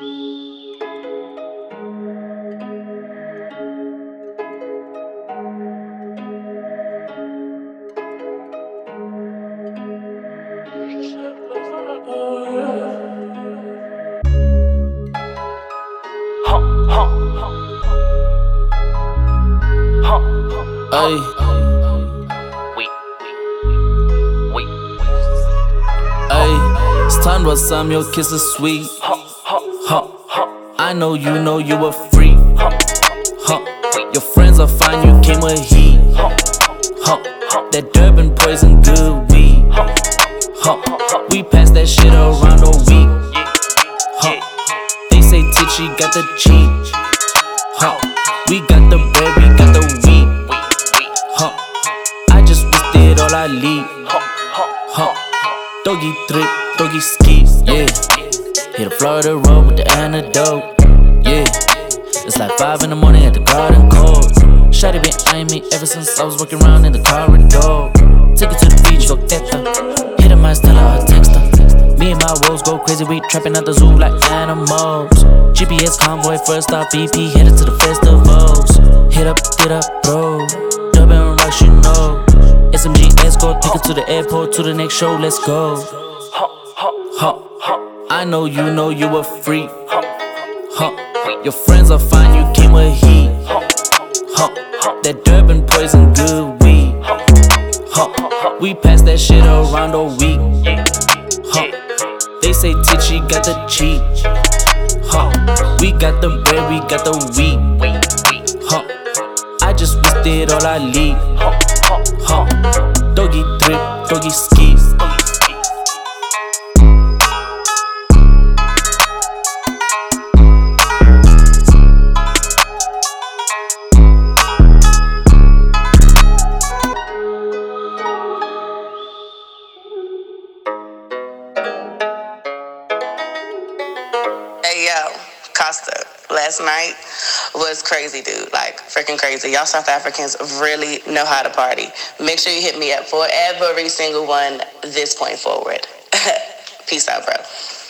Ay, ay, it's time to some your kisses sweet. Huh. I know you a freak. Huh. Your friends are fine, you came with heat. Huh. That Durban poison good weed. Huh. We pass that shit around all week. Huh. They say Titchy got the cheat. Huh. We got the bread, we got the wheat. Huh. I just wasted all I lead. Huh. Doggy drip, doggy ski. Yeah. Hit the Florida road with the antidote. Yeah. It's like 5 in the morning at the garden cold. Shawty been eyeing me ever since I was walking around in the corridor. Take her to the beach, go get her. Hit her my Stella or text her. Me and my wolves go crazy, we trapping at the zoo like animals. GPS convoy, first stop BP, headed to the festivals. Hit up, bro. Dubbing rocks, you know. SMG escort, take her to the airport, to the next show, let's go. I know you a freak. Your friends are fine, you came with heat. That Durban poison good weed. We pass that shit around all week. They say Titchy got the cheat. We got the bread, we got the wheat. I just wasted all I lead. Doggy drip, doggy ski. Hey yo, Costa, last night was crazy, dude. Like, freaking crazy. Y'all South Africans really know how to party. Make sure you hit me up for every single one this point forward. Peace out, bro.